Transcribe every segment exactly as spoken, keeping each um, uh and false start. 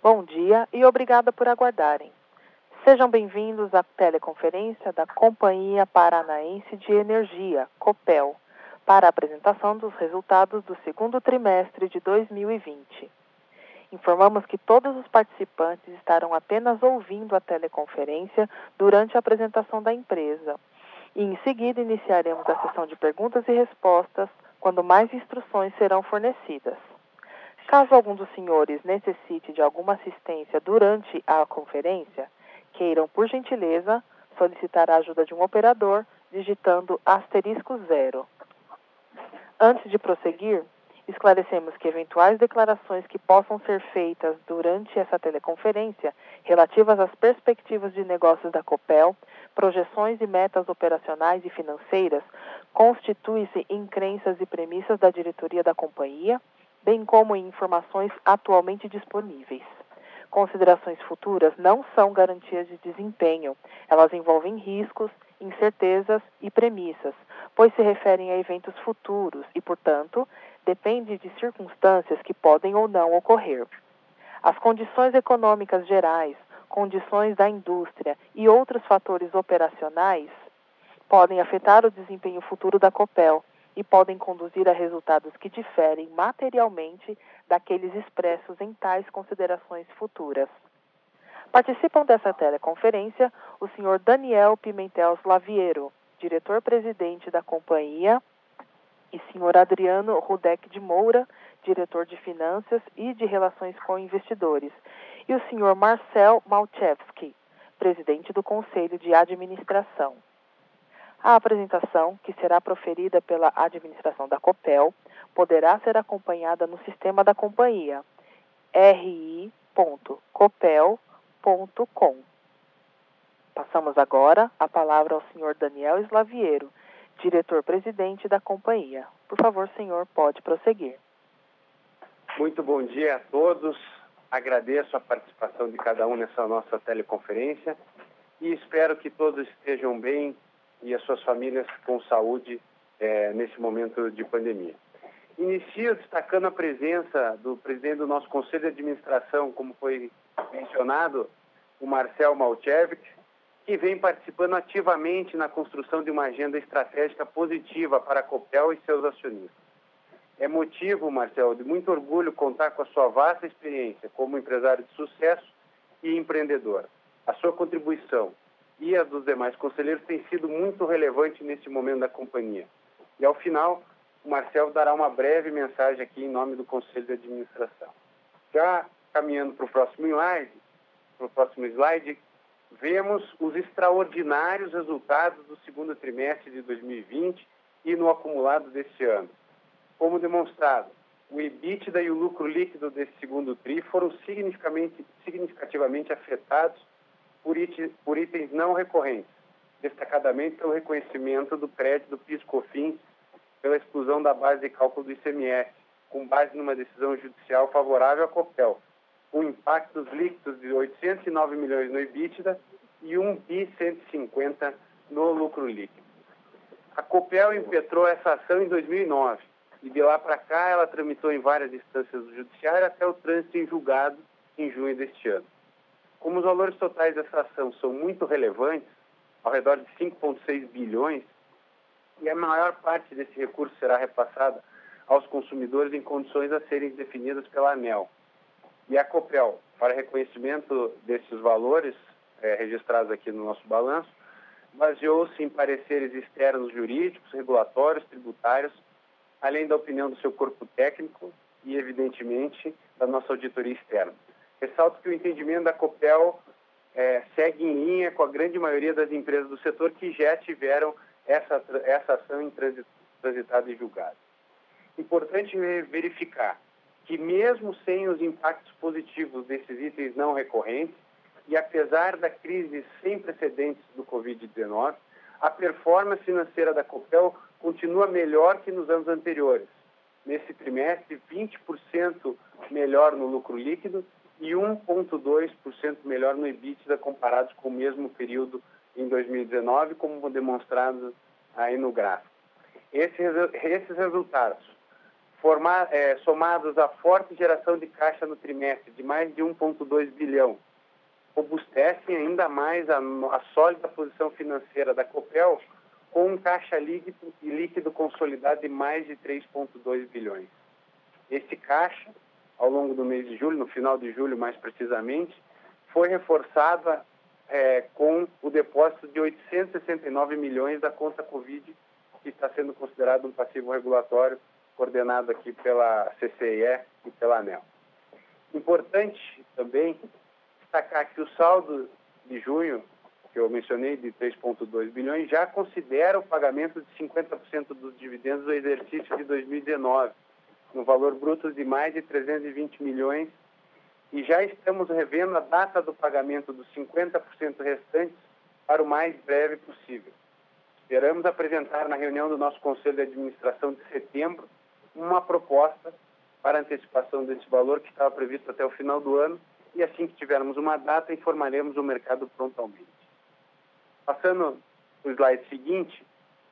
Bom dia e obrigada por aguardarem. Sejam bem-vindos à teleconferência da Companhia Paranaense de Energia, Copel, para a apresentação dos resultados do segundo trimestre de dois mil e vinte. Informamos que todos os participantes estarão apenas ouvindo a teleconferência durante a apresentação da empresa. E em seguida iniciaremos a sessão de perguntas e respostas, quando mais instruções serão fornecidas. Caso algum dos senhores necessite de alguma assistência durante a conferência, queiram, por gentileza, solicitar a ajuda de um operador, digitando asterisco zero. Antes de prosseguir, esclarecemos que eventuais declarações que possam ser feitas durante essa teleconferência, relativas às perspectivas de negócios da Copel, projeções e metas operacionais e financeiras, constituem-se em crenças e premissas da diretoria da companhia, bem como em informações atualmente disponíveis. Considerações futuras não são garantias de desempenho. Elas envolvem riscos, incertezas e premissas, pois se referem a eventos futuros e, portanto, dependem de circunstâncias que podem ou não ocorrer. As condições econômicas gerais, condições da indústria e outros fatores operacionais podem afetar o desempenho futuro da Copel e podem conduzir a resultados que diferem materialmente daqueles expressos em tais considerações futuras. Participam dessa teleconferência o senhor Daniel Pimentel Slaviero, diretor-presidente da companhia, e senhor Adriano Rudek de Moura, diretor de Finanças e de Relações com Investidores, e o senhor Marcel Malchevski, presidente do Conselho de Administração. A apresentação, que será proferida pela administração da Copel, poderá ser acompanhada no sistema da companhia, r i ponto copel ponto com. Passamos agora a palavra ao senhor Daniel Slaviero, diretor-presidente da companhia. Por favor, senhor, pode prosseguir. Muito bom dia a todos. Agradeço a participação de cada um nessa nossa teleconferência e espero que todos estejam bem e as suas famílias com saúde é, nesse momento de pandemia. Inicio destacando a presença do presidente do nosso Conselho de Administração, como foi mencionado, o Marcel Malchevski, que vem participando ativamente na construção de uma agenda estratégica positiva para a Copel e seus acionistas. É motivo, Marcel, de muito orgulho contar com a sua vasta experiência como empresário de sucesso e empreendedor. A sua contribuição e a dos demais conselheiros tem sido muito relevante nesse momento da companhia. E, ao final, o Marcel dará uma breve mensagem aqui em nome do Conselho de Administração. Já caminhando para o próximo slide, para o próximo slide, vemos os extraordinários resultados do segundo trimestre de dois mil e vinte e no acumulado deste ano. Como demonstrado, o EBITDA e o lucro líquido desse segundo tri foram significativamente, significativamente afetados por, it, por itens não recorrentes, destacadamente pelo reconhecimento do crédito do PIS/COFINS pela exclusão da base de cálculo do I C M S, com base numa decisão judicial favorável à Copel, com impactos líquidos de oitocentos e nove milhões no EBITDA e um bilhão cento e cinquenta no lucro líquido. A Copel impetrou essa ação em dois mil e nove e de lá para cá ela tramitou em várias instâncias do judiciário até o trânsito em julgado em junho deste ano. Como os valores totais dessa ação são muito relevantes, ao redor de cinco vírgula seis bilhões, e a maior parte desse recurso será repassada aos consumidores em condições a serem definidas pela ANEEL. E a Copel, para reconhecimento desses valores é, registrados aqui no nosso balanço, baseou-se em pareceres externos jurídicos, regulatórios, tributários, além da opinião do seu corpo técnico e, evidentemente, da nossa auditoria externa. Ressalto que o entendimento da Copel é, segue em linha com a grande maioria das empresas do setor que já tiveram essa, essa ação em transitada e julgada. Importante verificar que mesmo sem os impactos positivos desses itens não recorrentes, e apesar da crise sem precedentes do covid dezenove, a performance financeira da Copel continua melhor que nos anos anteriores. Nesse trimestre, vinte por cento melhor no lucro líquido e um vírgula dois por cento melhor no EBITDA comparados com o mesmo período em dois mil e dezenove, como demonstrado aí no gráfico. Esses, esses resultados formar, é, somados à forte geração de caixa no trimestre de mais de um vírgula dois bilhão, robustecem ainda mais a, a sólida posição financeira da Copel, com um caixa líquido e líquido consolidado de mais de três vírgula dois bilhões. Esse caixa, ao longo do mês de julho, no final de julho mais precisamente, foi reforçado é, com o depósito de oitocentos e sessenta e nove milhões da conta Covid, que está sendo considerado um passivo regulatório, coordenado aqui pela C C I E e pela ANEEL. Importante também destacar que o saldo de junho, que eu mencionei, de três vírgula dois bilhões, já considera o pagamento de cinquenta por cento dos dividendos do exercício de dois mil e dezenove, no valor bruto de mais de trezentos e vinte milhões, e já estamos revendo a data do pagamento dos cinquenta por cento restantes para o mais breve possível. Esperamos apresentar na reunião do nosso Conselho de Administração de setembro uma proposta para antecipação desse valor que estava previsto até o final do ano, e assim que tivermos uma data, informaremos o mercado prontamente. Passando para o slide seguinte,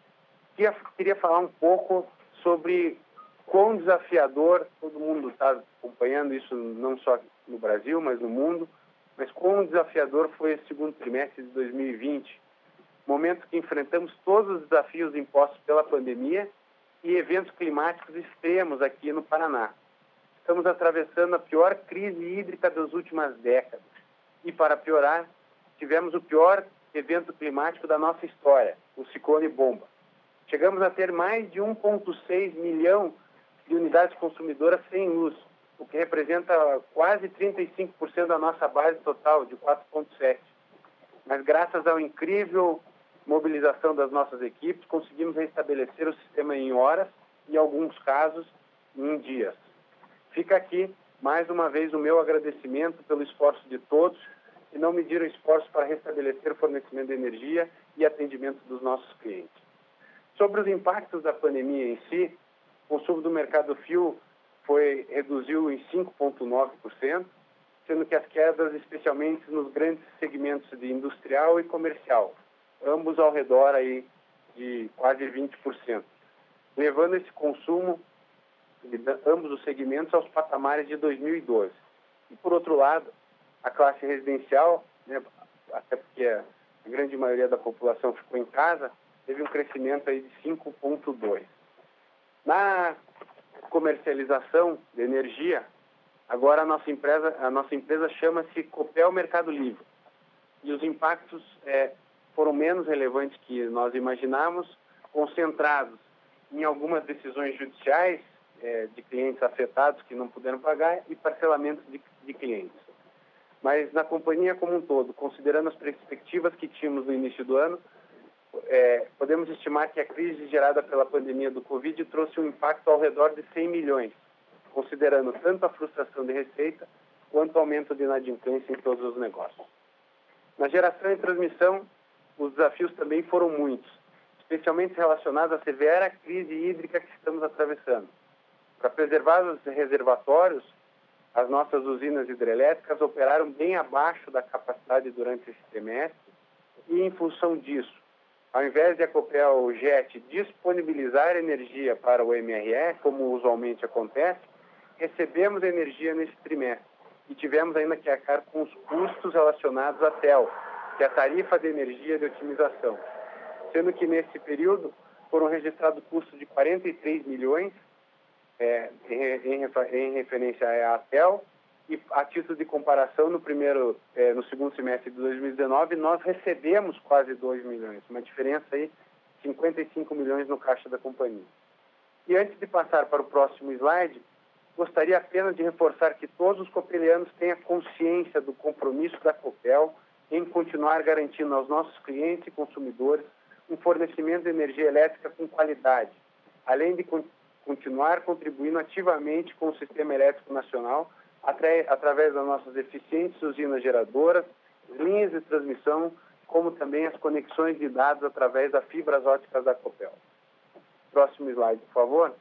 queria falar um pouco sobre quão desafiador, todo mundo está acompanhando isso não só no Brasil, mas no mundo, mas quão desafiador foi esse segundo trimestre de dois mil e vinte, momento que enfrentamos todos os desafios impostos pela pandemia e eventos climáticos extremos aqui no Paraná. Estamos atravessando a pior crise hídrica das últimas décadas. E, para piorar, tivemos o pior evento climático da nossa história, o ciclone Bomba. Chegamos a ter mais de um vírgula seis milhão de unidades consumidoras sem luz, o que representa quase trinta e cinco por cento da nossa base total, de quatro vírgula sete. Mas, graças à incrível mobilização das nossas equipes, conseguimos restabelecer o sistema em horas e, em alguns casos, em dias. Fica aqui, mais uma vez, o meu agradecimento pelo esforço de todos que não mediram esforços para restabelecer o fornecimento de energia e atendimento dos nossos clientes. Sobre os impactos da pandemia em si, o consumo do mercado fio foi, reduziu em cinco vírgula nove por cento, sendo que as quedas especialmente nos grandes segmentos de industrial e comercial, ambos ao redor aí de quase vinte por cento, levando esse consumo de ambos os segmentos aos patamares de dois mil e doze. E, por outro lado, a classe residencial, né, até porque a grande maioria da população ficou em casa, teve um crescimento aí de cinco vírgula dois por cento. Na comercialização de energia, agora a nossa empresa, a nossa empresa chama-se Copel Mercado Livre. E os impactos é, foram menos relevantes que nós imaginávamos, concentrados em algumas decisões judiciais é, de clientes afetados que não puderam pagar e parcelamentos de, de clientes. Mas na companhia como um todo, considerando as perspectivas que tínhamos no início do ano, é, podemos estimar que a crise gerada pela pandemia do Covid trouxe um impacto ao redor de cem milhões, considerando tanto a frustração de receita quanto o aumento de inadimplência em todos os negócios. Na geração e transmissão, os desafios também foram muitos, especialmente relacionados à severa crise hídrica que estamos atravessando. Para preservar os reservatórios, as nossas usinas hidrelétricas operaram bem abaixo da capacidade durante esse trimestre e, em função disso, ao invés de a Copel Jet disponibilizar energia para o M R E, como usualmente acontece, recebemos energia nesse trimestre e tivemos ainda que arcar com os custos relacionados à T E L, que é a tarifa de energia de otimização, sendo que nesse período foram registrados custos de quarenta e três milhões é, em, em referência à T E L, e a título de comparação, no, primeiro, é, no segundo semestre de dois mil e dezenove, nós recebemos quase dois milhões, uma diferença aí de cinquenta e cinco milhões no caixa da companhia. E antes de passar para o próximo slide, gostaria apenas de reforçar que todos os copelianos tenham consciência do compromisso da Copel em continuar garantindo aos nossos clientes e consumidores um fornecimento de energia elétrica com qualidade, além de con- continuar contribuindo ativamente com o sistema elétrico nacional atra- através das nossas eficientes usinas geradoras, linhas de transmissão, como também as conexões de dados através das fibras óticas da Copel. Próximo slide, por favor.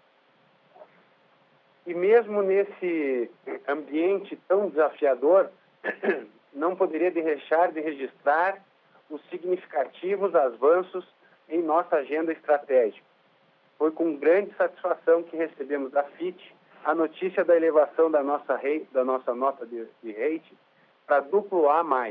E mesmo nesse ambiente tão desafiador, não poderia deixar de registrar os significativos avanços em nossa agenda estratégica. foi com grande satisfação que recebemos da Fitch a notícia da elevação da nossa, rate, da nossa nota de, de rating para duplo A mais,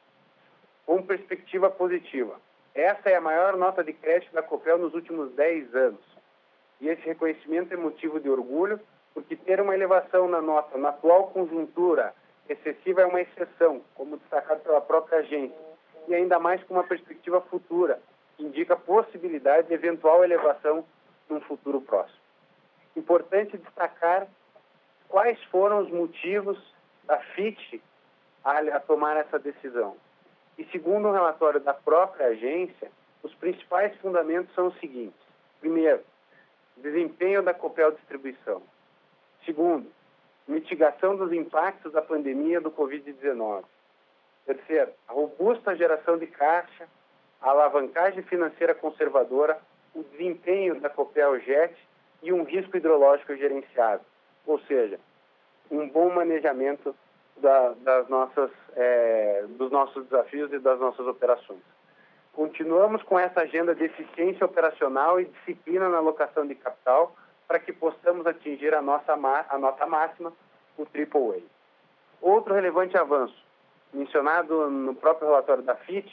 com perspectiva positiva. Essa é a maior nota de crédito da Copel nos últimos dez anos. E esse reconhecimento é motivo de orgulho, porque ter uma elevação na nota na atual conjuntura excessiva é uma exceção, como destacado pela própria agência, e ainda mais com uma perspectiva futura, que indica a possibilidade de eventual elevação num futuro próximo. Importante destacar quais foram os motivos da Fitch a, a tomar essa decisão. E segundo o relatório da própria agência, os principais fundamentos são os seguintes. Primeiro, desempenho da Copel Distribuição. Segundo, mitigação dos impactos da pandemia do covid dezenove. Terceiro, a robusta geração de caixa, a alavancagem financeira conservadora, o desempenho da Copel Jet e um risco hidrológico gerenciado. Ou seja, um bom manejamento da, das nossas, é, dos nossos desafios e das nossas operações. Continuamos com essa agenda de eficiência operacional e disciplina na alocação de capital para que possamos atingir a nossa a nota máxima, o Triple A. Outro relevante avanço, mencionado no próprio relatório da Fitch,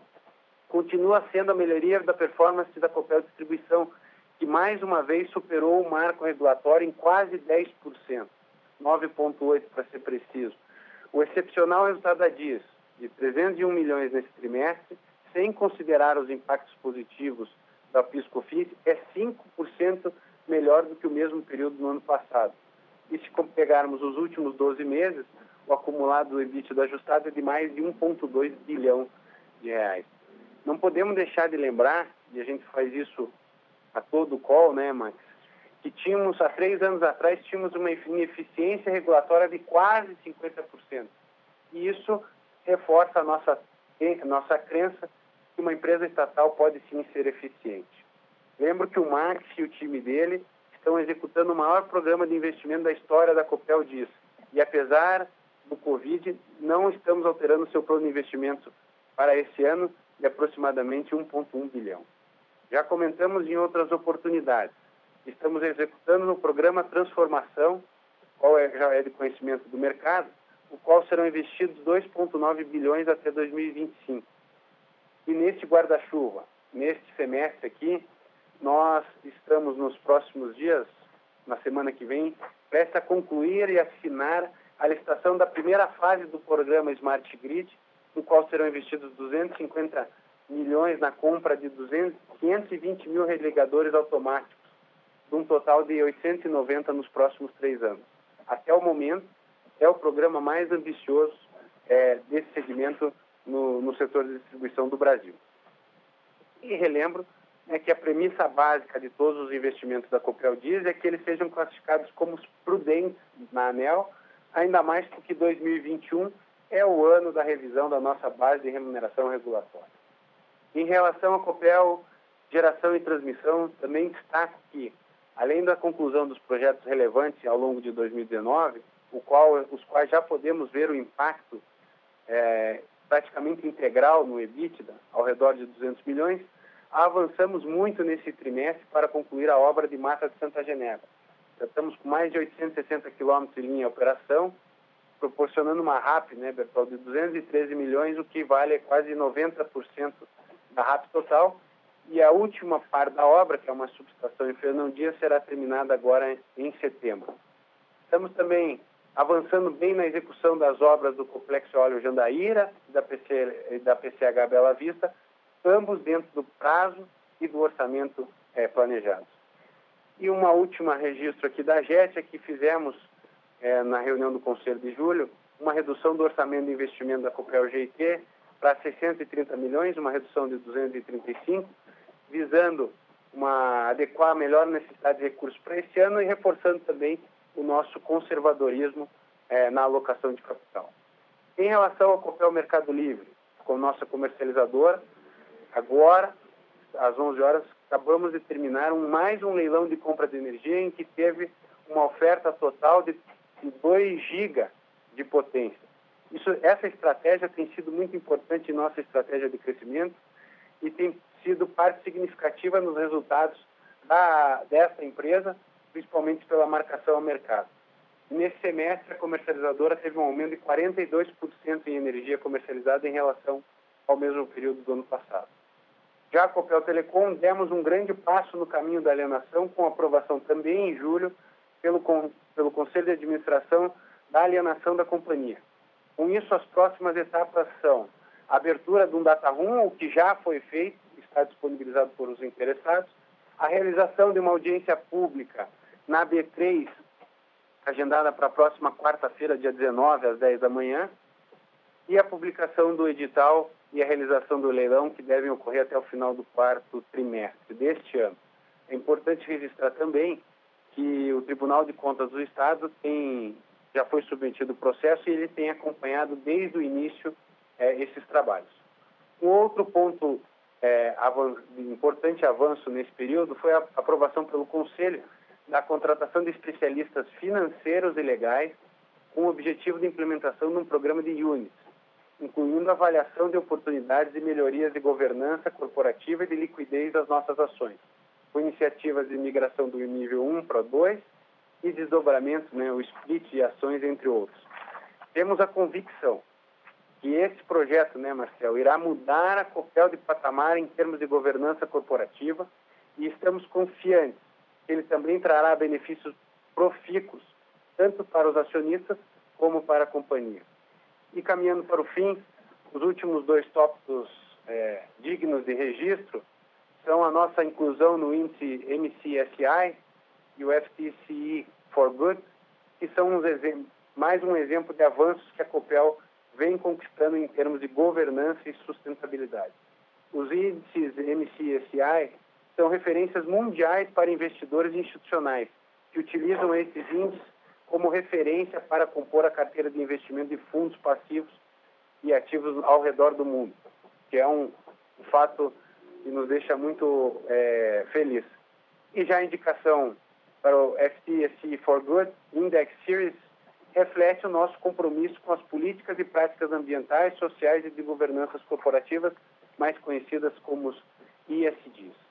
continua sendo a melhoria da performance da Copel Distribuição, que mais uma vez superou o marco regulatório em quase dez por cento, nove vírgula oito por cento para ser preciso. O excepcional resultado da D I S, de trezentos e um milhões nesse trimestre, sem considerar os impactos positivos da PIS/COFINS, é cinco por cento melhor do que o mesmo período do ano passado. E se pegarmos os últimos doze meses, o acumulado do EBITDA ajustado é de mais de um vírgula dois bilhão de reais. Não podemos deixar de lembrar, e a gente faz isso a todo call, né, Max, que tínhamos, há três anos atrás, tínhamos uma ineficiência regulatória de quase cinquenta por cento. E isso reforça a nossa, a nossa crença que uma empresa estatal pode sim ser eficiente. Lembro que o Max e o time dele estão executando o maior programa de investimento da história da Copel D I S. E apesar do Covid, não estamos alterando o seu plano de investimento para esse ano de aproximadamente um vírgula um bilhão. Já comentamos em outras oportunidades. Estamos executando no programa Transformação, qual é, já é de conhecimento do mercado, o qual serão investidos dois vírgula nove bilhões até dois mil e vinte e cinco. E neste guarda-chuva, neste semestre aqui, nós estamos nos próximos dias, na semana que vem, prestes a concluir e assinar a licitação da primeira fase do programa Smart Grid, no qual serão investidos duzentos e cinquenta milhões na compra de duzentos, quinhentos e vinte mil religadores automáticos, de um total de oitocentos e noventa nos próximos três anos. Até o momento, é o programa mais ambicioso é, desse segmento no, no setor de distribuição do Brasil. E relembro é que a premissa básica de todos os investimentos da Copel D I S é que eles sejam classificados como prudentes na ANEEL, ainda mais porque dois mil e vinte e um é o ano da revisão da nossa base de remuneração regulatória. Em relação à Copel Geração e Transmissão, também destaco que, além da conclusão dos projetos relevantes ao longo de dois mil e dezenove, o qual, os quais já podemos ver o impacto é, praticamente integral no EBITDA, ao redor de duzentos milhões, avançamos muito nesse trimestre para concluir a obra de Mata de Santa Genebra. Já estamos com mais de oitocentos e sessenta quilômetros em linha de operação, proporcionando uma R A P, né, Bertol, de duzentos e treze milhões, o que vale quase noventa por cento da R A P total. E a última parte da obra, que é uma subestação em Fernão Dias, será terminada agora em setembro. Estamos também avançando bem na execução das obras do Complexo Óleo Jandaíra e da, P C, da P C H Bela Vista, ambos dentro do prazo e do orçamento é, planejado. E uma última registro aqui da Jet é que fizemos, é, na reunião do Conselho de Julho, uma redução do orçamento de investimento da Copel G I T para seiscentos e trinta milhões, uma redução de duzentos e trinta e cinco, visando uma, adequar a melhor necessidade de recursos para esse ano e reforçando também o nosso conservadorismo é, na alocação de capital. Em relação ao Copel Mercado Livre, com nossa comercializadora, agora, às onze horas, acabamos de terminar um, mais um leilão de compra de energia em que teve uma oferta total de dois gigas de potência. Isso, essa estratégia tem sido muito importante em nossa estratégia de crescimento e tem sido parte significativa nos resultados da, dessa empresa, principalmente pela marcação ao mercado. Nesse semestre, a comercializadora teve um aumento de quarenta e dois por cento em energia comercializada em relação ao mesmo período do ano passado. Já a Copel Telecom, demos um grande passo no caminho da alienação, com aprovação também em julho pelo, pelo Conselho de Administração da alienação da companhia. Com isso, as próximas etapas são a abertura de um data room, o que já foi feito, está disponibilizado por os interessados, a realização de uma audiência pública na B três, agendada para a próxima quarta-feira, dia dezenove, às dez da manhã, e a publicação do edital e a realização do leilão, que devem ocorrer até o final do quarto trimestre deste ano. É importante registrar também que o Tribunal de Contas do Estado tem, já foi submetido o processo e ele tem acompanhado desde o início é, esses trabalhos. Um outro ponto é, avan- de importante avanço nesse período foi a aprovação pelo Conselho da contratação de especialistas financeiros e legais com o objetivo de implementação de um programa de units, incluindo a avaliação de oportunidades e melhorias de governança corporativa e de liquidez das nossas ações, com iniciativas de migração do nível um para o dois e desdobramento, né, o split de ações, entre outros. Temos a convicção que esse projeto, né, Marcel, irá mudar a Copel de patamar em termos de governança corporativa e estamos confiantes que ele também trará benefícios profícuos, tanto para os acionistas como para a companhia. E caminhando para o fim, os últimos dois tópicos é, dignos de registro são a nossa inclusão no índice M C S I e o F T S E for Good, que são uns mais um exemplo de avanços que a Copel vem conquistando em termos de governança e sustentabilidade. Os índices M C S I são referências mundiais para investidores institucionais, que utilizam esses índices como referência para compor a carteira de investimento de fundos passivos e ativos ao redor do mundo, que é um, um fato que nos deixa muito é, feliz. E já a indicação para o F T S E for Good Index Series reflete o nosso compromisso com as políticas e práticas ambientais, sociais e de governanças corporativas, mais conhecidas como os E S Gs.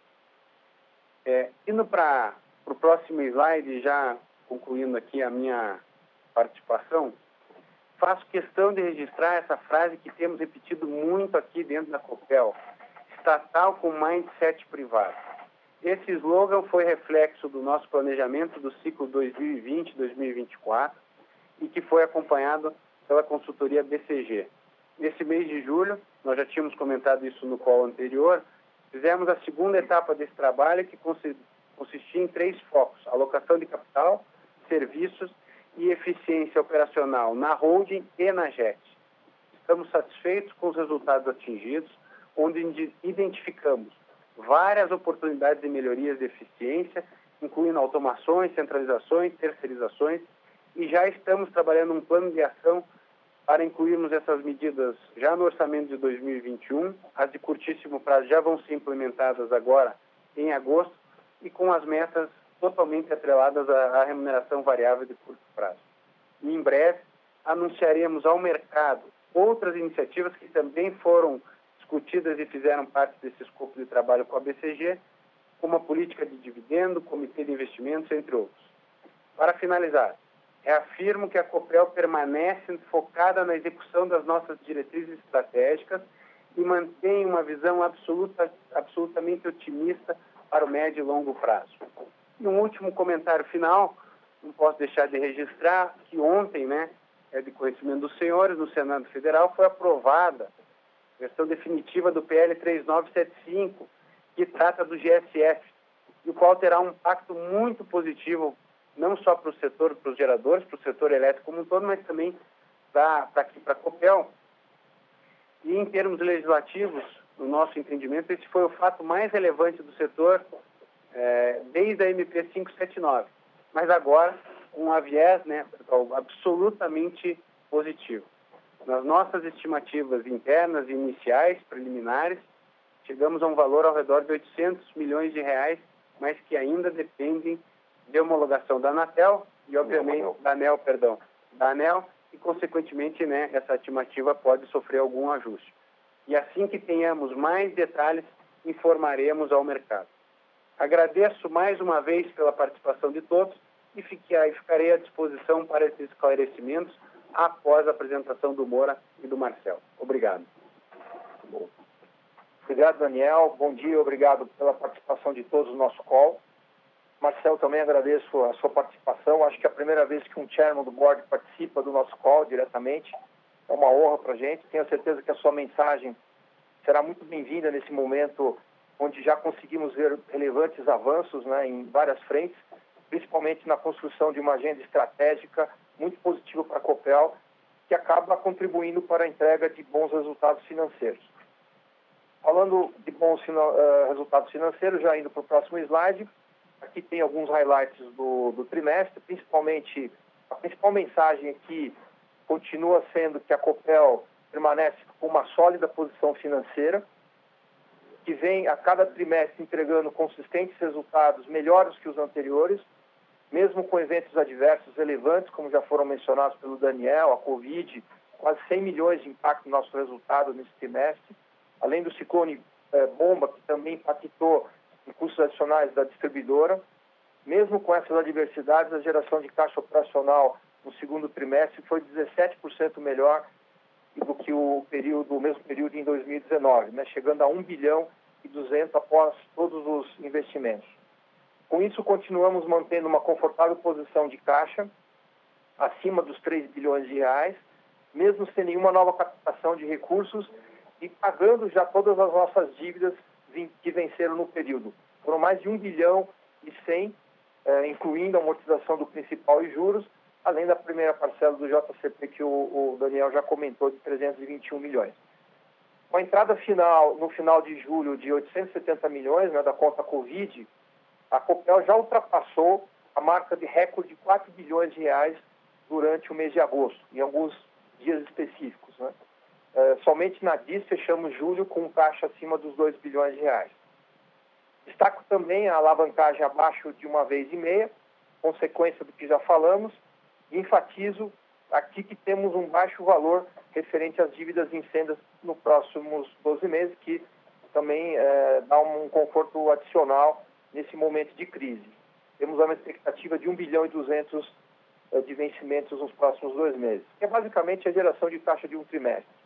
É, indo para o próximo slide, já concluindo aqui a minha participação, faço questão de registrar essa frase que temos repetido muito aqui dentro da Copel: estatal com mindset privado. Esse slogan foi reflexo do nosso planejamento do ciclo dois mil e vinte a dois mil e vinte e quatro e que foi acompanhado pela consultoria B C G. Nesse mês de julho, nós já tínhamos comentado isso no call anterior, fizemos a segunda etapa desse trabalho, que consistia em três focos: alocação de capital, serviços e eficiência operacional na holding e na J E T. Estamos satisfeitos com os resultados atingidos, onde identificamos várias oportunidades de melhorias de eficiência, incluindo automações, centralizações, terceirizações, e já estamos trabalhando um plano de ação para incluirmos essas medidas já no orçamento de dois mil e vinte e um. As de curtíssimo prazo já vão ser implementadas agora em agosto e com as metas totalmente atreladas à, à remuneração variável de curto prazo. E em breve anunciaremos ao mercado outras iniciativas que também foram discutidas e fizeram parte desse escopo de trabalho com a B C G, como a política de dividendo, comitê de investimentos, entre outros. Para finalizar, reafirmo que a Copel permanece focada na execução das nossas diretrizes estratégicas e mantém uma visão absoluta, absolutamente otimista para o médio e longo prazo. E um último comentário final, não posso deixar de registrar que ontem, né, é de conhecimento dos senhores, no Senado Federal, foi aprovada a versão definitiva do P L três nove sete cinco, que trata do G S F, e o qual terá um impacto muito positivo, não só para o setor, para os geradores, para o setor elétrico como um todo, mas também para aqui, para a Copel. E em termos legislativos, no nosso entendimento, esse foi o fato mais relevante do setor é, desde a M P quinhentos e setenta e nove. Mas agora, com um viés, né, absolutamente positivo. Nas nossas estimativas internas e iniciais, preliminares, chegamos a um valor ao redor de oitocentos milhões de reais, mas que ainda dependem de homologação da Anatel e, obviamente, da ANEEL, perdão, da ANEEL, e, consequentemente, né, essa estimativa pode sofrer algum ajuste. E assim que tenhamos mais detalhes, informaremos ao mercado. Agradeço mais uma vez pela participação de todos e ficarei à disposição para esses esclarecimentos após a apresentação do Moura e do Marcel. Obrigado. Obrigado, Daniel. Bom dia, obrigado pela participação de todos no nosso call. Marcel, também agradeço a sua participação. Acho que é a primeira vez que um chairman do board participa do nosso call diretamente. É uma honra para a gente. Tenho certeza que a sua mensagem será muito bem-vinda nesse momento onde já conseguimos ver relevantes avanços, né, em várias frentes, principalmente na construção de uma agenda estratégica muito positiva para a Copel, que acaba contribuindo para a entrega de bons resultados financeiros. Falando de bons uh, resultados financeiros, já indo para o próximo slide, aqui tem alguns highlights do, do trimestre, principalmente a principal mensagem aqui continua sendo que a Copel permanece com uma sólida posição financeira, que vem a cada trimestre entregando consistentes resultados melhores que os anteriores, mesmo com eventos adversos relevantes, como já foram mencionados pelo Daniel, a Covid, quase cem milhões de impacto no nosso resultado nesse trimestre, além do ciclone eh, bomba, que também impactou em custos adicionais da distribuidora. Mesmo com essas adversidades, a geração de caixa operacional no segundo trimestre foi dezessete por cento melhor do que o, período, o mesmo período em dois mil e dezenove, né, chegando a um bilhão e duzentos após todos os investimentos. Com isso, continuamos mantendo uma confortável posição de caixa, acima dos três bilhões de reais, mesmo sem nenhuma nova captação de recursos e pagando já todas as nossas dívidas que venceram no período. Foram mais de um bilhão e cem, eh, incluindo a amortização do principal e juros, além da primeira parcela do J C P que o, o Daniel já comentou, de trezentos e vinte e um milhões. Com a entrada final, no final de julho, de oitocentos e setenta milhões, né, da conta Covid, a Copel já ultrapassou a marca de recorde de quatro bilhões de reais durante o mês de agosto, em alguns dias específicos, né? Uh, somente na D I S fechamos julho com um caixa acima dos dois bilhões de reais. Destaco também a alavancagem abaixo de uma vez e meia, consequência do que já falamos, e enfatizo aqui que temos um baixo valor referente às dívidas incêndias nos próximos doze meses, que também uh, dá um conforto adicional nesse momento de crise. Temos uma expectativa de um bilhão e duzentos uh, de vencimentos nos próximos dois meses, que é basicamente a geração de taxa de um trimestre.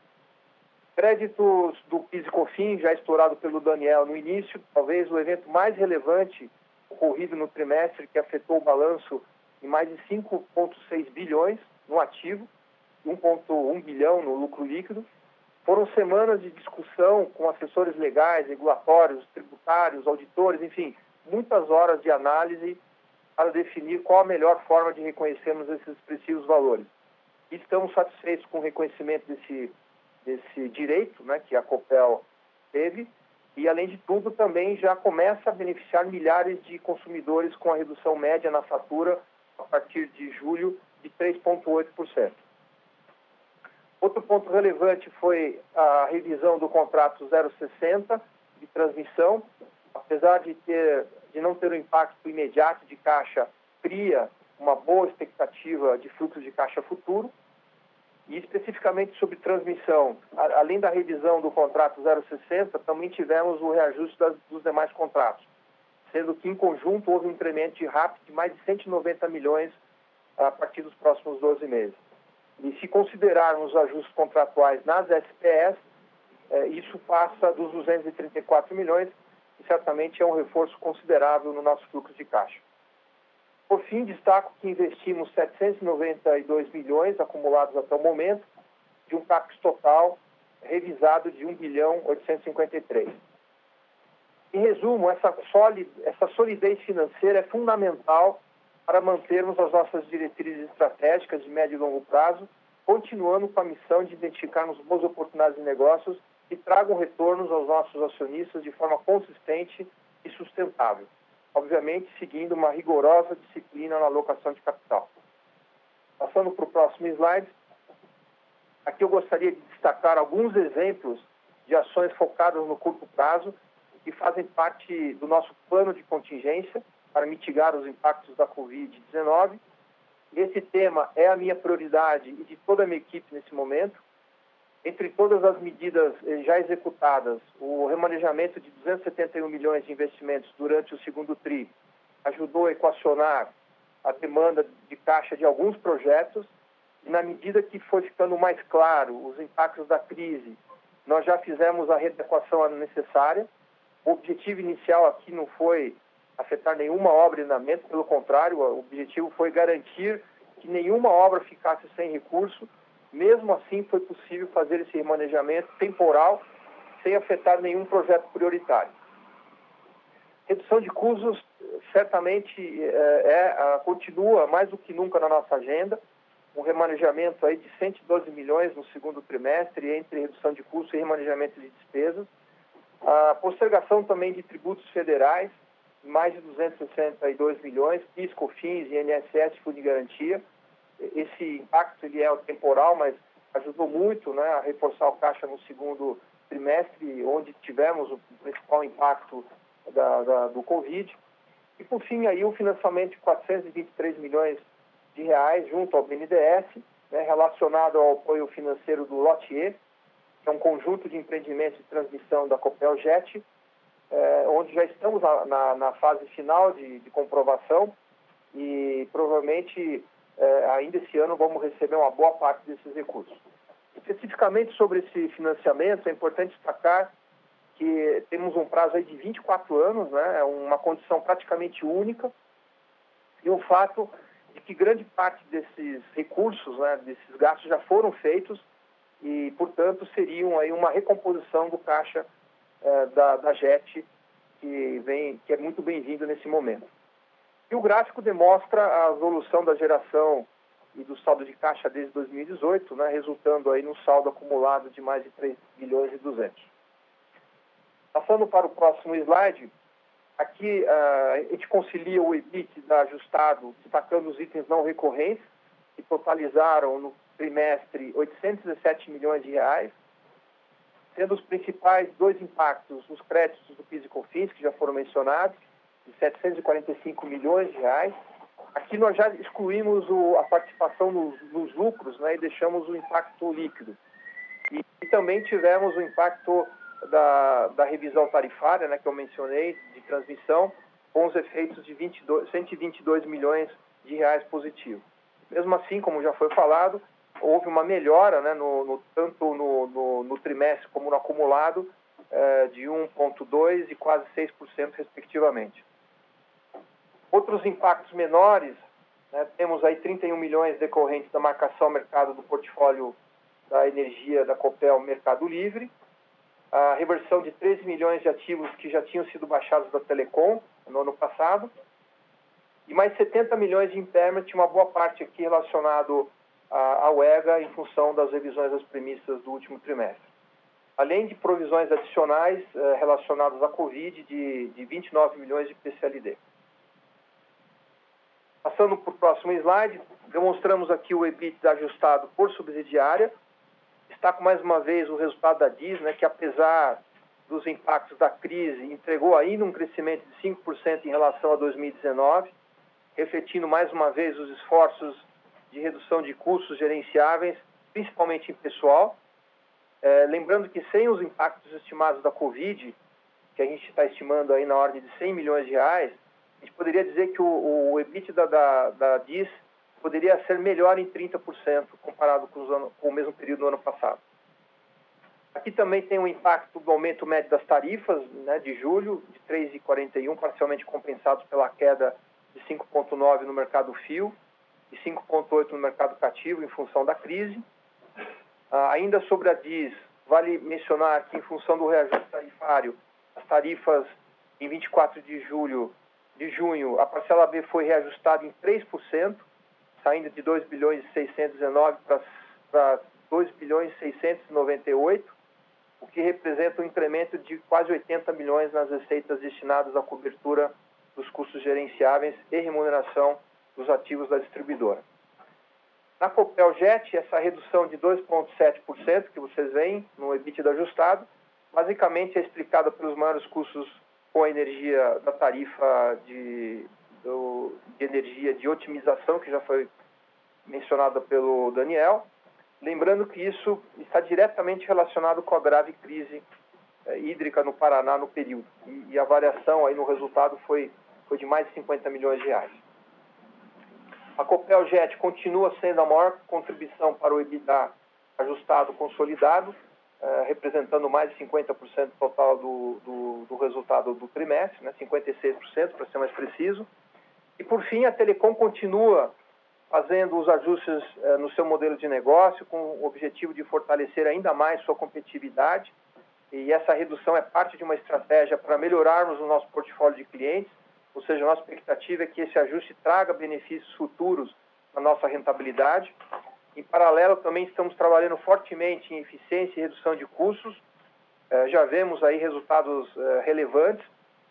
Créditos do PIS e COFINS, já estourado pelo Daniel no início, talvez o evento mais relevante ocorrido no trimestre, que afetou o balanço em mais de cinco vírgula seis bilhões no ativo, um vírgula um bilhão no lucro líquido. Foram semanas de discussão com assessores legais, regulatórios, tributários, auditores, enfim, muitas horas de análise para definir qual a melhor forma de reconhecermos esses expressivos valores. E estamos satisfeitos com o reconhecimento desse desse direito, né, que a Copel teve, e, além de tudo, também já começa a beneficiar milhares de consumidores com a redução média na fatura a partir de julho de três vírgula oito por cento. Outro ponto relevante foi a revisão do contrato zero sessenta de transmissão. Apesar de, ter, de não ter um impacto imediato de caixa, cria uma boa expectativa de fluxo de caixa futuro. E especificamente sobre transmissão, a, além da revisão do contrato zero sessenta, também tivemos o reajuste das, dos demais contratos, sendo que em conjunto houve um incremento de R A P de mais de cento e noventa milhões a partir dos próximos doze meses. E se considerarmos os ajustes contratuais nas S P S, eh, isso passa dos duzentos e trinta e quatro milhões, e certamente é um reforço considerável no nosso fluxo de caixa. Por fim, destaco que investimos setecentos e noventa e dois milhões acumulados até o momento, de um CAPEX total revisado de um bilhão oitocentos e cinquenta e três. Em resumo, essa, solid, essa solidez financeira é fundamental para mantermos as nossas diretrizes estratégicas de médio e longo prazo, continuando com a missão de identificarmos boas oportunidades de negócios que tragam retornos aos nossos acionistas de forma consistente e sustentável. Obviamente, seguindo uma rigorosa disciplina na alocação de capital. Passando para o próximo slide, aqui eu gostaria de destacar alguns exemplos de ações focadas no curto prazo que fazem parte do nosso plano de contingência para mitigar os impactos da covid dezenove. Esse tema é a minha prioridade e de toda a minha equipe nesse momento. Entre todas as medidas já executadas, o remanejamento de duzentos e setenta e um milhões de investimentos durante o segundo tri ajudou a equacionar a demanda de caixa de alguns projetos, e na medida que foi ficando mais claro os impactos da crise, nós já fizemos a readequação necessária. O objetivo inicial aqui não foi afetar nenhuma obra em andamento, pelo contrário, o objetivo foi garantir que nenhuma obra ficasse sem recurso. Mesmo assim, foi possível fazer esse remanejamento temporal sem afetar nenhum projeto prioritário. Redução de custos certamente é, é, continua mais do que nunca na nossa agenda. Um remanejamento aí de cento e doze milhões no segundo trimestre entre redução de custos e remanejamento de despesas. A postergação também de tributos federais, mais de duzentos e sessenta e dois milhões, P I S, COFINS, I N S S, Fundo de Garantia. Esse impacto ele é temporal, mas ajudou muito, né, a reforçar o caixa no segundo trimestre, onde tivemos o principal impacto da, da, do Covid. E, por fim, aí, o financiamento de quatrocentos e vinte e três milhões de reais junto ao B N D E S, né, relacionado ao apoio financeiro do Lote E, que é um conjunto de empreendimentos de transmissão da Copel Jet, é, onde já estamos na, na, na fase final de, de comprovação e provavelmente é, ainda esse ano vamos receber uma boa parte desses recursos. Especificamente sobre esse financiamento, é importante destacar que temos um prazo aí de vinte e quatro anos, né, é uma condição praticamente única, e o fato de que grande parte desses recursos, né, desses gastos já foram feitos e, portanto, seriam aí uma recomposição do caixa eh, da, da Jet, que, vem, que é muito bem-vindo nesse momento. E o gráfico demonstra a evolução da geração e do saldo de caixa desde dois mil e dezoito, né, resultando aí no saldo acumulado de mais de três bilhões e duzentos. Passando para o próximo slide, aqui uh, a gente concilia o EBITDA ajustado, destacando os itens não recorrentes, que totalizaram no trimestre oitocentos e dezessete milhões de reais, sendo os principais dois impactos os créditos do P I S e COFINS, que já foram mencionados, de setecentos e quarenta e cinco milhões de reais. Aqui nós já excluímos o, a participação nos, nos lucros, né, e deixamos o impacto líquido. E, e também tivemos o impacto da, da revisão tarifária, né, que eu mencionei, de transmissão, com os efeitos de vinte e dois, cento e vinte e dois milhões de reais positivos. Mesmo assim, como já foi falado, houve uma melhora, né, no, no, tanto no, no, no trimestre como no acumulado, eh, de um vírgula dois por cento e quase seis por cento, respectivamente. Outros impactos menores, né, temos aí trinta e um milhões decorrentes da marcação ao mercado do portfólio da energia da Copel Mercado Livre, a reversão de treze milhões de ativos que já tinham sido baixados da Telecom no ano passado, e mais setenta milhões de impairment, uma boa parte aqui relacionado ao E G A em função das revisões das premissas do último trimestre. Além de provisões adicionais eh, relacionadas à Covid de, de vinte e nove milhões de P C L D. Passando para o próximo slide, demonstramos aqui o EBITDA ajustado por subsidiária. Destaco mais uma vez o resultado da D I S, né, que apesar dos impactos da crise, entregou ainda um crescimento de cinco por cento em relação a dois mil e dezenove, refletindo mais uma vez os esforços de redução de custos gerenciáveis, principalmente em pessoal. É, lembrando que sem os impactos estimados da Covid, que a gente está estimando aí na ordem de cem milhões de reais, a gente poderia dizer que o, o EBITDA da, da D I S poderia ser melhor em trinta por cento comparado com, os ano, com o mesmo período do ano passado. Aqui também tem um impacto do aumento médio das tarifas, né, de julho, de três vírgula quarenta e um, parcialmente compensados pela queda de cinco vírgula nove no mercado fio e cinco vírgula oito no mercado cativo em função da crise. Ah, ainda sobre a D I S, vale mencionar que em função do reajuste tarifário, as tarifas em vinte e quatro de julho, de junho, a parcela B foi reajustada em três por cento, saindo de dois bilhões e seiscentos e dezenove para dois bilhões e seiscentos e noventa e oito, o que representa um incremento de quase oitenta milhões nas receitas destinadas à cobertura dos custos gerenciáveis e remuneração dos ativos da distribuidora. Na Copel Jet, essa redução de dois vírgula sete por cento que vocês veem no EBITDA ajustado, basicamente é explicada pelos maiores custos com a energia da tarifa de, do, de energia de otimização, que já foi mencionada pelo Daniel, lembrando que isso está diretamente relacionado com a grave crise eh, hídrica no Paraná no período. E, e a variação aí no resultado foi, foi de mais de cinquenta milhões de reais. A Copel Jet continua sendo a maior contribuição para o EBITDA ajustado consolidado, eh, representando mais de cinquenta por cento total do, do, do resultado do trimestre, né, cinquenta e seis por cento para ser mais preciso. E, por fim, a Telecom continua fazendo os ajustes eh, no seu modelo de negócio, com o objetivo de fortalecer ainda mais sua competitividade. E essa redução é parte de uma estratégia para melhorarmos o nosso portfólio de clientes, ou seja, a nossa expectativa é que esse ajuste traga benefícios futuros na nossa rentabilidade. Em paralelo, também estamos trabalhando fortemente em eficiência e redução de custos. Eh, já vemos aí resultados eh, relevantes,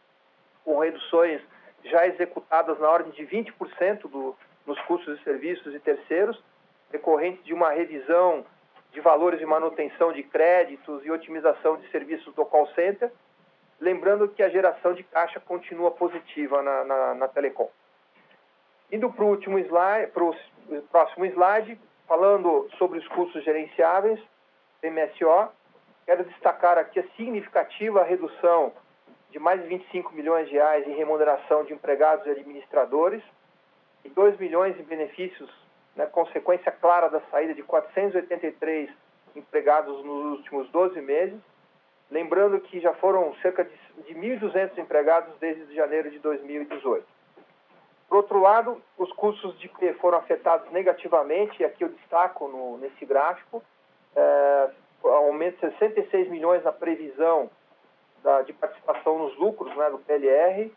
com reduções já executadas na ordem de vinte por cento do, nos custos de serviços e terceiros, decorrente de uma revisão de valores de manutenção de créditos e otimização de serviços do call center, lembrando que a geração de caixa continua positiva na, na, na Telecom. Indo para o último slide, para o próximo slide, falando sobre os custos gerenciáveis, M S O, quero destacar aqui a significativa redução de mais de vinte e cinco milhões de reais em remuneração de empregados e administradores e dois milhões em benefícios, né, consequência clara da saída de quatrocentos e oitenta e três empregados nos últimos doze meses, lembrando que já foram cerca de, de mil e duzentos empregados desde janeiro de dois mil e dezoito. Por outro lado, os custos de P foram afetados negativamente, e aqui eu destaco no, nesse gráfico, é, aumento de sessenta e seis milhões na previsão da, de participação nos lucros, né, do P L R,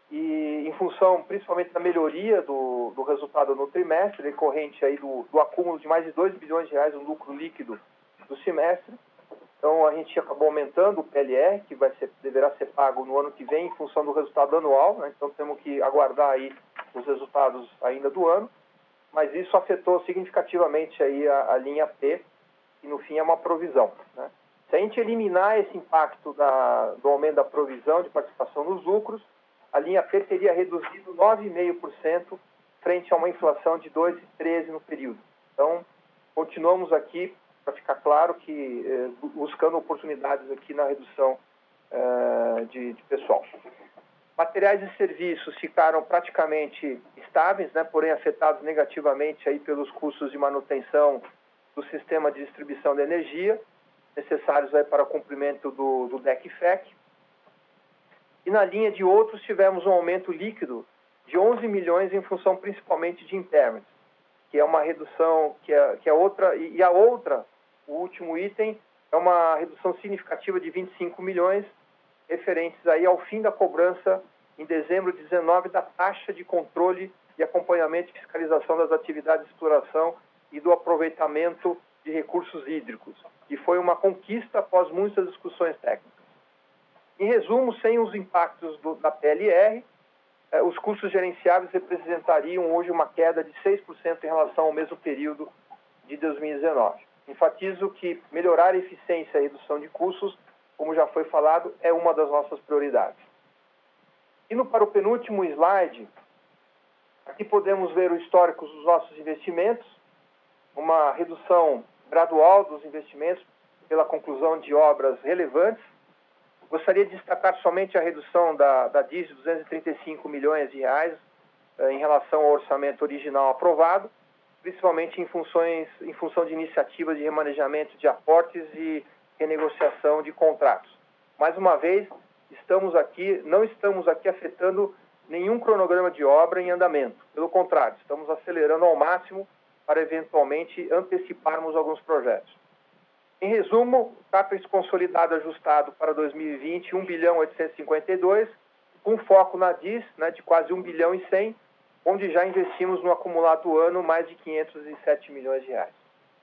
e em função principalmente da melhoria do, do resultado no trimestre, decorrente aí do, do acúmulo de mais de dois bilhões de reais no lucro líquido do semestre. Então, a gente acabou aumentando o P L R, que vai ser, deverá ser pago no ano que vem, em função do resultado anual, né? Então, temos que aguardar aí os resultados ainda do ano, mas isso afetou significativamente aí a, a linha P, que no fim é uma provisão, né? Se a gente eliminar esse impacto da, do aumento da provisão de participação nos lucros, a linha P teria reduzido nove vírgula cinco por cento frente a uma inflação de dois vírgula treze por cento no período. Então, continuamos aqui, para ficar claro, que eh, buscando oportunidades aqui na redução eh, de, de pessoal. Materiais e serviços ficaram praticamente estáveis, né, porém afetados negativamente aí pelos custos de manutenção do sistema de distribuição de energia, necessários aí para o cumprimento do, do D E C F E C. E na linha de outros tivemos um aumento líquido de onze milhões em função principalmente de impairments, que é uma redução, que é, que é outra, e, e a outra, o último item, é uma redução significativa de vinte e cinco milhões, referentes aí ao fim da cobrança em dezembro de dezenove da taxa de controle e acompanhamento e fiscalização das atividades de exploração e do aproveitamento de recursos hídricos, que foi uma conquista após muitas discussões técnicas. Em resumo, sem os impactos do, da P L R, eh, os custos gerenciáveis representariam hoje uma queda de seis por cento em relação ao mesmo período de dois mil e dezenove. Enfatizo que melhorar a eficiência e a redução de custos, como já foi falado, é uma das nossas prioridades. Indo para o penúltimo slide, aqui podemos ver o histórico dos nossos investimentos, uma redução gradual dos investimentos pela conclusão de obras relevantes. Gostaria de destacar somente a redução da, da D I S de duzentos e trinta e cinco milhões de reais eh, em relação ao orçamento original aprovado, principalmente em, funções, em função de iniciativas de remanejamento de aportes e renegociação de contratos. Mais uma vez, estamos aqui, não estamos aqui afetando nenhum cronograma de obra em andamento. Pelo contrário, estamos acelerando ao máximo para eventualmente anteciparmos alguns projetos. Em resumo, CAPEX consolidado ajustado para dois mil e vinte, um bilhão oitocentos e cinquenta e dois, com foco na D I S, né, de quase um bilhão e cem, onde já investimos no acumulado do ano mais de quinhentos e sete milhões de reais.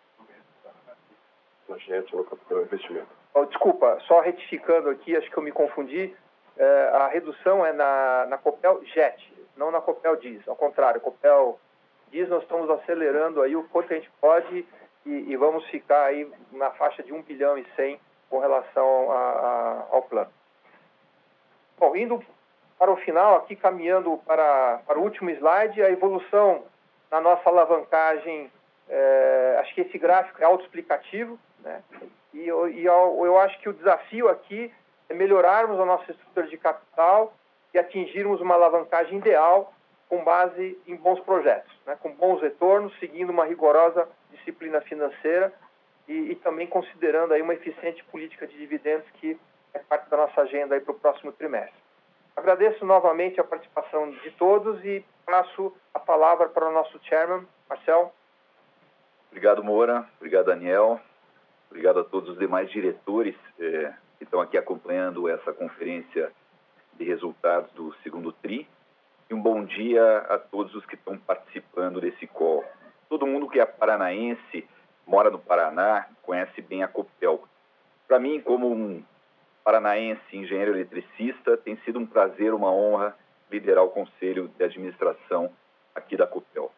Gente, no capital investimento. Oh, desculpa, só retificando aqui, acho que eu me confundi, eh, a redução é na, na Copel Jet, não na Copel D I S. Ao contrário, Copel D I S nós estamos acelerando aí o quanto a gente pode e, e vamos ficar aí na faixa de um bilhão e cem com relação a, a, ao plano. Bom, indo para o final, aqui caminhando para, para o último slide, a evolução na nossa alavancagem É, acho que esse gráfico é autoexplicativo, né? E, eu, e eu, eu acho que o desafio aqui é melhorarmos a nossa estrutura de capital e atingirmos uma alavancagem ideal com base em bons projetos, né? Com bons retornos, seguindo uma rigorosa disciplina financeira e, e também considerando aí uma eficiente política de dividendos que é parte da nossa agenda para o próximo trimestre. Agradeço novamente a participação de todos e passo a palavra para o nosso chairman, Marcel. Obrigado, Moura. Obrigado, Daniel. Obrigado a todos os demais diretores eh, que estão aqui acompanhando essa conferência de resultados do segundo tri. E um bom dia a todos os que estão participando desse call. Todo mundo que é paranaense, mora no Paraná, conhece bem a Copel. Para mim, como um paranaense engenheiro eletricista, tem sido um prazer, uma honra liderar o Conselho de Administração aqui da Copel.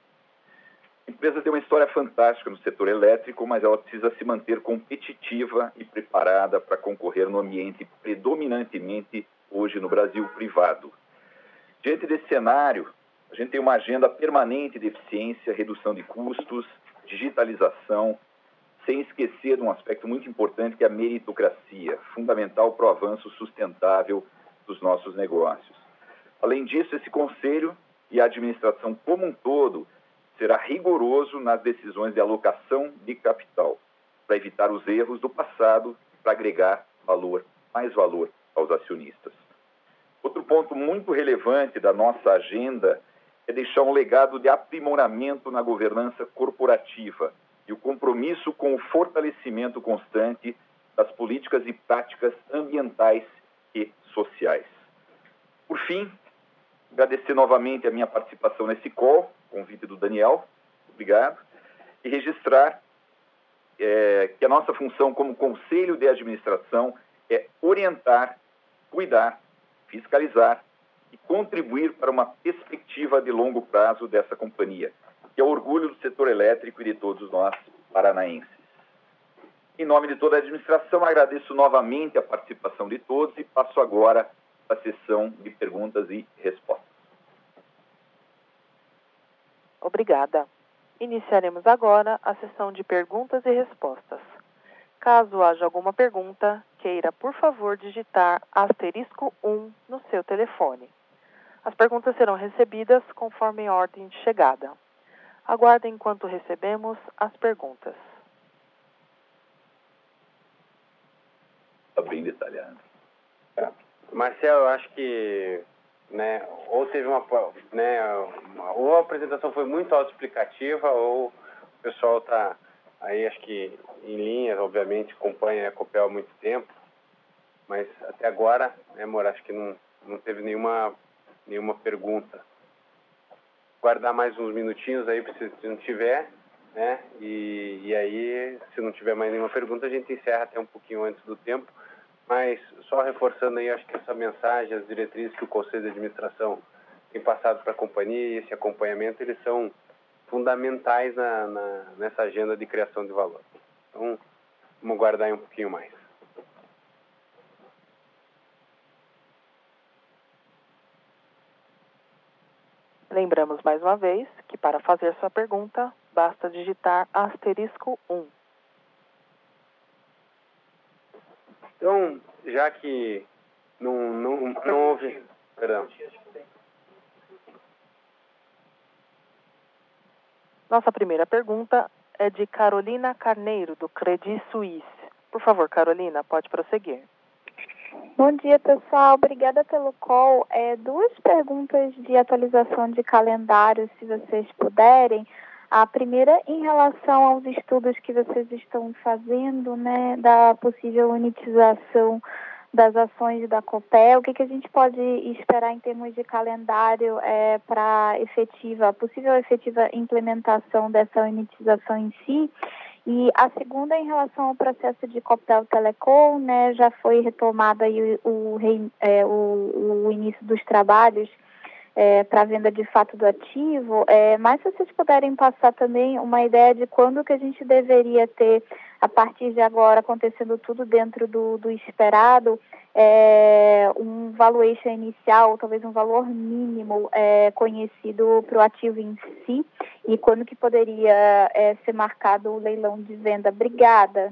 A empresa tem uma história fantástica no setor elétrico, mas ela precisa se manter competitiva e preparada para concorrer no ambiente predominantemente hoje no Brasil privado. Diante desse cenário, a gente tem uma agenda permanente de eficiência, redução de custos, digitalização, sem esquecer de um aspecto muito importante que é a meritocracia, fundamental para o avanço sustentável dos nossos negócios. Além disso, esse conselho e a administração como um todo será rigoroso nas decisões de alocação de capital, para evitar os erros do passado e para agregar valor, mais valor aos acionistas. Outro ponto muito relevante da nossa agenda é deixar um legado de aprimoramento na governança corporativa e o compromisso com o fortalecimento constante das políticas e práticas ambientais e sociais. Por fim, agradecer novamente a minha participação nesse call, convite do Daniel, obrigado, e registrar é, que a nossa função como Conselho de Administração é orientar, cuidar, fiscalizar e contribuir para uma perspectiva de longo prazo dessa companhia, que é o orgulho do setor elétrico e de todos nós paranaenses. Em nome de toda a administração, agradeço novamente a participação de todos e passo agora a sessão de perguntas e respostas. Obrigada. Iniciaremos agora a sessão de perguntas e respostas. Caso haja alguma pergunta, queira, por favor, digitar asterisco um no seu telefone. As perguntas serão recebidas conforme a ordem de chegada. Aguardem enquanto recebemos as perguntas. Está bem detalhado. É. Marcel, eu acho que né, ou teve uma, né, uma, ou a apresentação foi muito autoexplicativa, ou o pessoal está aí, acho que em linha, obviamente, acompanha a Copel há muito tempo, mas até agora, né, amor, acho que não, não teve nenhuma, nenhuma pergunta. Guardar mais uns minutinhos aí, se não tiver, né, e, e aí, se não tiver mais nenhuma pergunta, a gente encerra até um pouquinho antes do tempo. Mas, só reforçando aí, acho que essa mensagem, as diretrizes que o Conselho de Administração tem passado para a companhia e esse acompanhamento, eles são fundamentais na, na, nessa agenda de criação de valor. Então, vamos guardar aí um pouquinho mais. Lembramos mais uma vez que para fazer sua pergunta, basta digitar asterisco um. Então, já que não, não, não houve... Perdão. Nossa primeira pergunta é de Carolina Carneiro, do Credit Suisse. Por favor, Carolina, pode prosseguir. Bom dia, pessoal. Obrigada pelo call. É, duas perguntas de atualização de calendário, se vocês puderem. A primeira, em relação aos estudos que vocês estão fazendo, né, da possível unitização das ações da Copel, o que, que a gente pode esperar em termos de calendário é, para efetiva, possível efetiva implementação dessa unitização em si? E a segunda, em relação ao processo de Copel Telecom, né, já foi retomado aí o, o, é, o, o início dos trabalhos É, para a venda de fato do ativo, é, mas se vocês puderem passar também uma ideia de quando que a gente deveria ter, a partir de agora, acontecendo tudo dentro do, do esperado, é, um valuation inicial, talvez um valor mínimo é, conhecido para o ativo em si, e quando que poderia é, ser marcado o leilão de venda. Obrigada.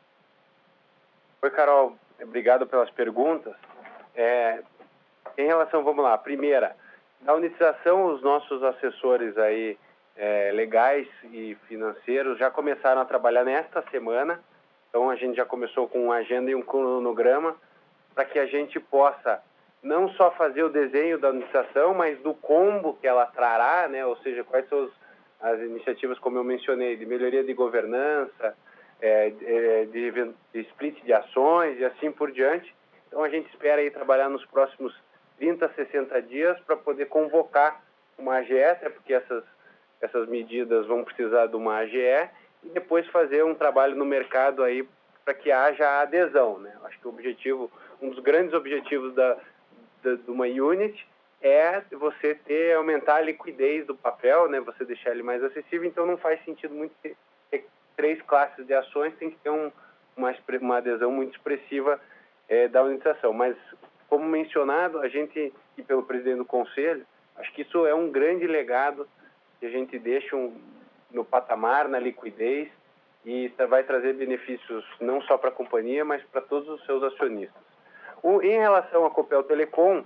Oi, Carol. Obrigado pelas perguntas. É, em relação, vamos lá, primeira, da unitização, os nossos assessores aí é, legais e financeiros já começaram a trabalhar nesta semana. Então, a gente já começou com uma agenda e um cronograma para que a gente possa não só fazer o desenho da unitização, mas do combo que ela trará, né? Ou seja, quais são os, as iniciativas, como eu mencionei, de melhoria de governança, é, de, de, de split de ações e assim por diante. Então, a gente espera aí trabalhar nos próximos trinta, sessenta dias para poder convocar uma A G E, até porque essas, essas medidas vão precisar de uma A G E, e depois fazer um trabalho no mercado aí para que haja adesão, né? Acho que o objetivo, um dos grandes objetivos da, da, de uma unit é você ter, aumentar a liquidez do papel, né? Você deixar ele mais acessível, então não faz sentido muito ter, ter três classes de ações, tem que ter um, uma, uma adesão muito expressiva é, da unitização. Mas, como mencionado, a gente, e pelo presidente do Conselho, acho que isso é um grande legado que a gente deixa um, no patamar, na liquidez, e vai trazer benefícios não só para a companhia, mas para todos os seus acionistas. O, em relação à Copel Telecom,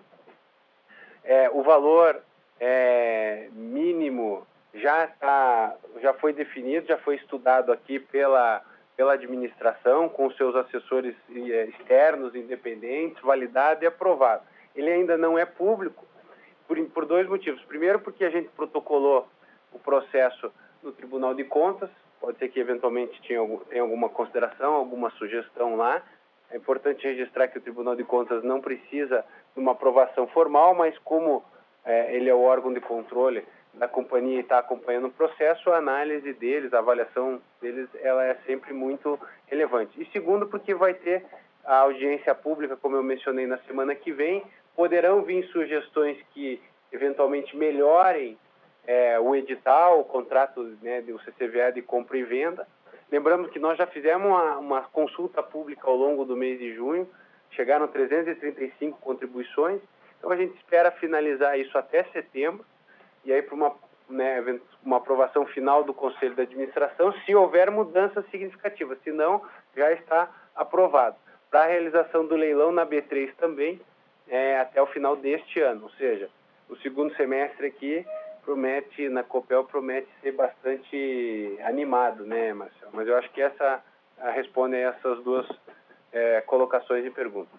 é, o valor é, mínimo já, tá, já foi definido, já foi estudado aqui pela, pela administração, com seus assessores externos, independentes, validado e aprovado. Ele ainda não é público, por, por dois motivos. Primeiro, porque a gente protocolou o processo no Tribunal de Contas, pode ser que eventualmente tenha, tenha alguma consideração, alguma sugestão lá. É importante registrar que o Tribunal de Contas não precisa de uma aprovação formal, mas como é, ele é o órgão de controle da companhia e está acompanhando o processo, a análise deles, a avaliação deles, ela é sempre muito relevante. E segundo, porque vai ter a audiência pública, como eu mencionei, na semana que vem, poderão vir sugestões que eventualmente melhorem é, o edital, o contrato, né, do C C V A de compra e venda. Lembramos que nós já fizemos uma, uma consulta pública ao longo do mês de junho, chegaram trezentas e trinta e cinco contribuições, então a gente espera finalizar isso até setembro, e aí para uma, né, uma aprovação final do Conselho de Administração, se houver mudança significativa, se não, já está aprovado. Para a realização do leilão na B três também, é, até o final deste ano, ou seja, o segundo semestre aqui promete, na Copel, promete ser bastante animado, né, Marcelo? Mas eu acho que essa responde a essas duas é, colocações de pergunta.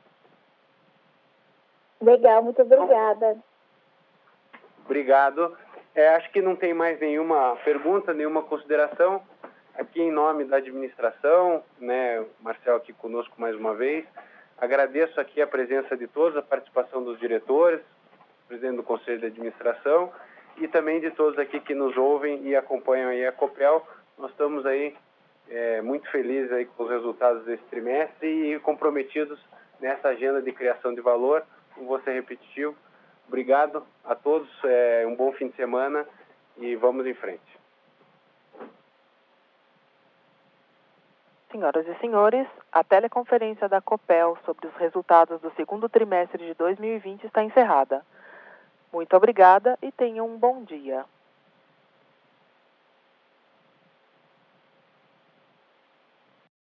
Legal, muito obrigada. Obrigado. É, acho que não tem mais nenhuma pergunta, nenhuma consideração. Aqui em nome da administração, né, o Marcelo aqui conosco mais uma vez. Agradeço aqui a presença de todos, a participação dos diretores, presidente do Conselho de Administração, e também de todos aqui que nos ouvem e acompanham aí a Copel. Nós estamos aí é, muito felizes aí com os resultados desse trimestre e comprometidos nessa agenda de criação de valor. Não vou ser repetitivo. Obrigado a todos, é, um bom fim de semana e vamos em frente. Senhoras e senhores, a teleconferência da Copel sobre os resultados do segundo trimestre de dois mil e vinte está encerrada. Muito obrigada e tenham um bom dia.